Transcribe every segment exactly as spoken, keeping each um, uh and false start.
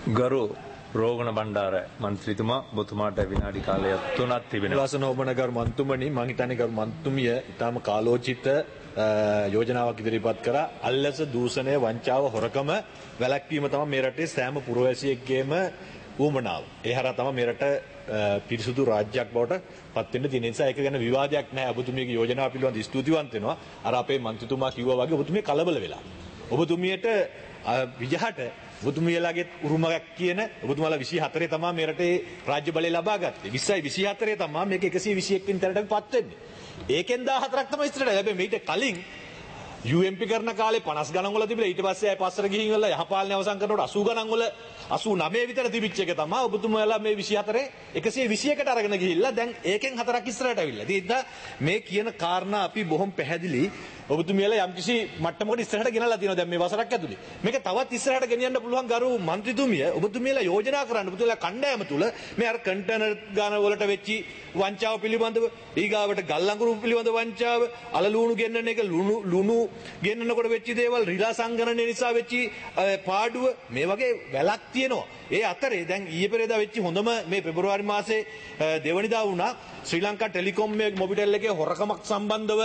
ගරු රෝගණ බණ්ඩාර මන්ත්‍රීතුමා ඔබතුමාට විනාඩි කාලයක් තුනක් තිබෙනවා. වාසන ඔබන ගරු මන්තුමනි මං හිතන්නේ ගරු මන්තුමිය ඊටම කාලෝචිත යෝජනාවක් ඉදිරිපත් කරා. අල්ලස දූෂණය වංචාව හොරකම වැළැක්වීම තමයි මේ රටේ සෑම පුරවැසියෙක්ගේම ඌමනාව. ඒ හරහා තමයි මේ රට පිරිසුදු රාජ්‍යයක් බවට පත් වෙන්න තියෙන නිසා ඒක ගැන විවාදයක් නැහැ. ඔබතුමියගේ යෝජනාව පිළිබඳව ස්තුතිවන්ත වෙනවා. අර අපේ මන්ත්‍රීතුමා කිව්වා වගේ ඔබතුමිය කලබල වෙලා. ඔබතුමියට විජහට ඔබතුමියලාගේ උරුමයක් කියන ඔබතුමාලා විසි හතරේ තමයි මේ රටේ රාජ්‍ය බලය ලබා ගත්තේ. විස්සයි විසි හතරේ තමයි මේක එකසිය විසි එක් වෙනි තැනට පත් වෙන්නේ. ඒකෙන් දාහතරක් තමයි ඉස්සරහට. හැබැයි මීට කලින් යූ එම් පී කරන කාලේ පනස් ගණන් වල තිබිලා ඊට පස්සේ ආය පස්සට ගිහින් වල යහපාලනය අවසන් කරනකොට අසූ ගණන් වල අසූ නවය විතර තිබිච්ච එක තමයි ඔබතුමාලා මේ විසි හතරේ එකසිය විසි එකට අරගෙන ගිහිල්ලා දැන් ඒකෙන් හතරක් ඉස්සරහට ඇවිල්ලා. ඉතින් මේ කියන කාරණා අපි බොහොම පැහැදිලි ඔබතුමියලා යම්කිසි මට්ටමකට ඉස්සරහට ගෙනලා තියෙනවා දැන් මේ වසරක් ඇතුලේ. මේක තවත් ඉස්සරහට ගෙනියන්න පුළුවන් ගරු മന്ത്രിතුමිය ඔබතුමියලා යෝජනා කරන්න ඔබතුමියලා කණ්ඩායම තුල මේ අර කන්ටේනර් ගාන වලට වෙච්චි වංචාව පිළිබඳව ඊගාවට ගල් අඟුරු පිළිබඳව වංචාව අලලුණු ගෙන්නන එක ලුණු ලුණු ගෙන්නනකොට වෙච්චි දේවල් රිලා සංගණනය නිසා වෙච්චි පාඩුව මේ වගේ වැලක් තියෙනවා. ඒ අතරේ දැන් ඊයේ පෙරේදා වෙච්චි හොඳම මේ පෙබරවාරි මාසේ දෙවනිදා වුණා ශ්‍රී ලංකා ටෙලිකොම් මේ මොබිටෙල් එකේ හොරකමක් සම්බන්ධව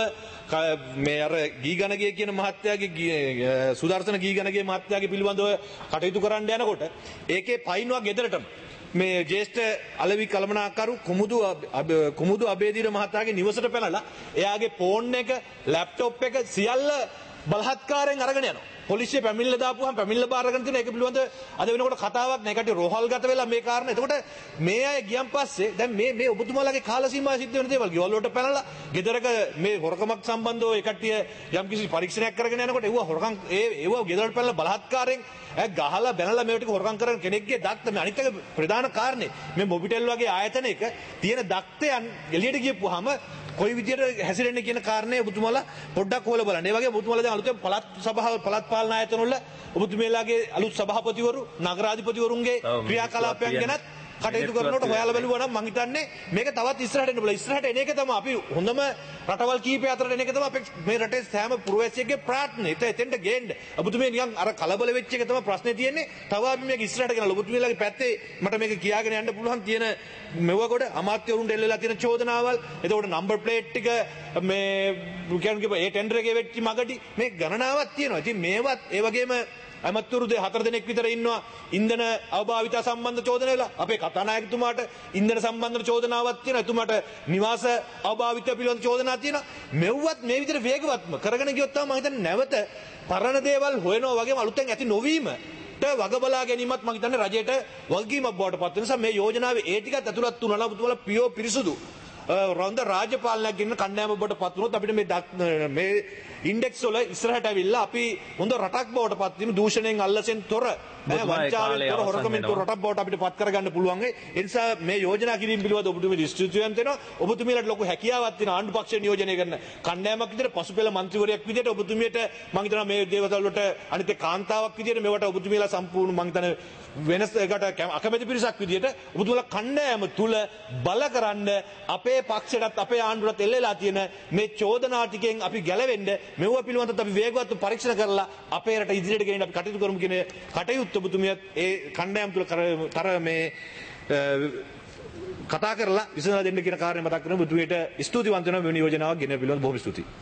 මේ අර ගීගණගේ කියන මහත්තයාගේ සුදර්ශන ගීගණගේ මහත්තයාගේ පිළිබඳව කටයුතු කරන්න යනකොට ඒකේ පයින්නවා ගෙදරටම මේ ජේෂ්ඨ අලවි කළමනාකරු කුමුදු කුමුදු අබේදීර මහතාගේ නිවසට පැනලා එයාගේ ෆෝන් එක ලැප්ටොප් එක සියල්ල බලහත්කාරයෙන් අරගෙන යනවා. පොලිසිය පැමිණිල්ල දාපුවාම පැමිණිල්ල බාර ගන්න තියෙන ඒක පිළිබඳ අද වෙනකොට කතාවක් නැහැ. කටි රෝහල්ගත වෙලා මේ කාරණා. එතකොට මේ අය ගියන් පස්සේ දැන් මේ මේ ඔබතුමාලාගේ කාල සීමාව සිද්ධ වෙන දේවල් ගෙවල් වලට පැනලා ගෙදරක මේ හොරකමක් සම්බන්ධව ඒ කට්ටිය යම්කිසි පරීක්ෂණයක් කරගෙන යනකොට ඒව හොරකම් ඒ ඒව ගෙදරට පැනලා බලහත්කාරයෙන් ඈ ගහලා බැනලා මේව ටික හොරකම් කරන කෙනෙක්ගේ දක්ත මේ අනිත් එක ප්‍රධාන කාරණේ මේ මොබිටෙල් වගේ ආයතනයක තියෙන දක්තයන් එළියට ගියපුවාම කොයි විදියට හැසිරෙන්නේ කියන කාරණේ ඔබතුමාලා පොඩ්ඩක් හොයලා බලන්න. ඒ වගේ ඔබතුමාලා දැන් අලුතෙන් පළාත් සභාව පළාත් පාලන ආයතන වල ඔබතුමාලාගේ අලුත් සභාපතිවරු නගරාධිපතිවරුන්ගේ ක්‍රියාකලාපයන් ගැනත් කටයුතු කරනකොට හොයාලා බලුවා නම් මං හිතන්නේ මේක තවත් ඉස්සරහට එන්න බලා. ඉස්සරහට එන එක තමයි අපි හොඳම රටවල් කීපය අතරට එන එක තමයි අපේ මේ රටේ සෑම පුරවැසියෙක්ගේ ප්‍රාර්ථනාව. ඒත එතෙන්ට ගේන්න. ඔබතුමේ නිකන් අර කලබල වෙච්ච එක තමයි ප්‍රශ්නේ තියෙන්නේ. තව අපි මේක ඉස්සරහට ගෙනලා ඔබතුමීලාගේ පැත්තේ මට මේක කියාගෙන යන්න පුළුවන් තියෙන මෙවකොට අමාත්‍යවරුන්ට එල්ලලා තියෙන චෝදනාවල්. එතකොට නම්බර් ප්ලේට් ටික මේ කියන්නේ ඒ ටෙන්ඩර් එකේ වෙච්ච මගටි මේ ගණනාවක් තියෙනවා. ඉතින් මේවත් ඒ වගේම අමතුරු දෙ හතර දෙනෙක් විතර ඉන්නවා ඉන්ධන අභාවිත සම්බන්ධ චෝදන වෙලා. අපේ කතානායකතුමාට ඉන්ධන සම්බන්ධ චෝදනාවක් තියෙනවා. එතුමාට නිවාස අභාවිත පිළිබඳ චෝදනා තියෙනවා. මෙව්වත් මේ විදිහට වේගවත්ම කරගෙන ගියොත් තමයි මම හිතන්නේ නැවත පරණ දේවල් හොයනවා වගේම අලුතෙන් ඇති නොවීම වග බලා ගැනීමත් මම හිතන්නේ රජයට වගකීමක් බවට පත් වෙන නිසා මේ යෝජනාවේ ඒ ටිකත් ඇතුළත් වුණා නම් ඔබතුමාලා පියෝ පිරිසුදු රොන්ද රාජ්‍ය පාලනයක් ගෙන්න කණ්ඩායම ඔබට පත් වුණොත් අපිට මේ මේ ඉන්ඩෙක්ස් වල ඉස්සරහට ඇවිල්ලා අපි හොඳ රටක් බවට පත් වෙන දූෂණයෙන් අල්ලසෙන් තොර වංචාවෙන් තොර හොරකමෙන් තොර රටක් බවට අපිට පත් කරගන්න පුළුවන්. ඒ නිසා මේ යෝජනා කිරීම පිළිබඳව ඔබතුමී ස්තුතිවන්ත වෙනවා. ඔබතුමීලාට ලොකු හැකියාවක් තියෙන ආණ්ඩු පක්ෂය නියෝජනය කරන කණ්ඩායමක් විදිහට පසුපෙළ මන්ත්‍රීවරයෙක් විදිහට ඔබතුමියට මම හිතනවා මේ දේවල් වලට අනිත් කාන්තාවක් විදිහට මේවට ඔබතුමීලා සම්පූර්ණ මම හිතන්නේ වෙනස් එකට අකමැති පිරිසක් විදිහට ඔබතුමීලා කණ්ඩායම තුල බල කරන්න අපේ පක්ෂයටත් අපේ ආණ්ඩුවට එල්ලලා තියෙන මේ චෝදනා ටිකෙන් අපි ගැලවෙන්න මෙව පිළිබඳව අපි වේගවත් පරීක්ෂණ කරලා අපේ රට ඉදිරියට ගෙනියන්න අපි කටයුතු කරමු කියන කටයුත්ත ඔබතුමියත් ඒ කණ්ඩායම තුල කර මේ කතා කරලා විසඳලා දෙන්න කියන කාරණේ මතක් කරගෙන ඔබතුමියට ස්තුතිවන්ත වෙනවා මෙවැනි යෝජනාවක් ගෙන පිළිබඳව බොහොම ස්තුතියි.